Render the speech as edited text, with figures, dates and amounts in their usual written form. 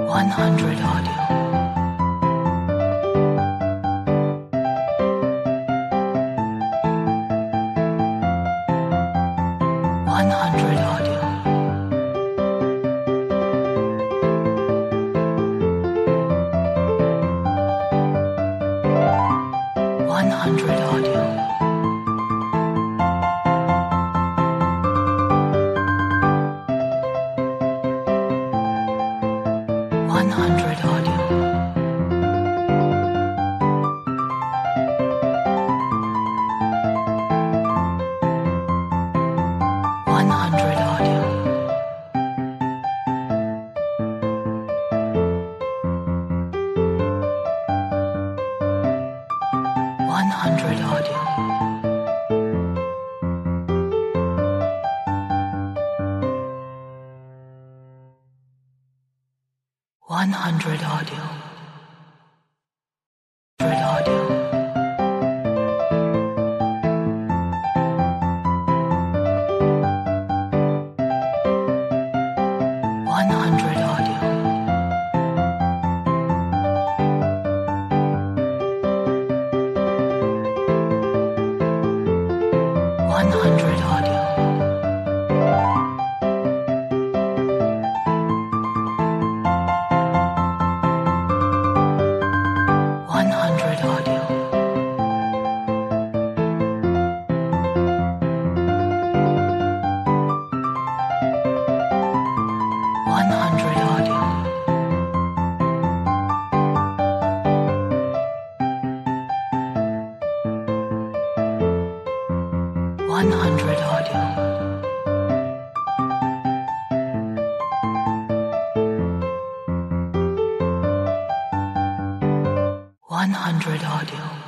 100 audio. 100 audio. 100 audio. 100 audio. 100 audio. 100 audio. 100 audio. 100 audio. 100 audio. 100 audio. 100 audio. 100 audio. 100 audio. 100 audio.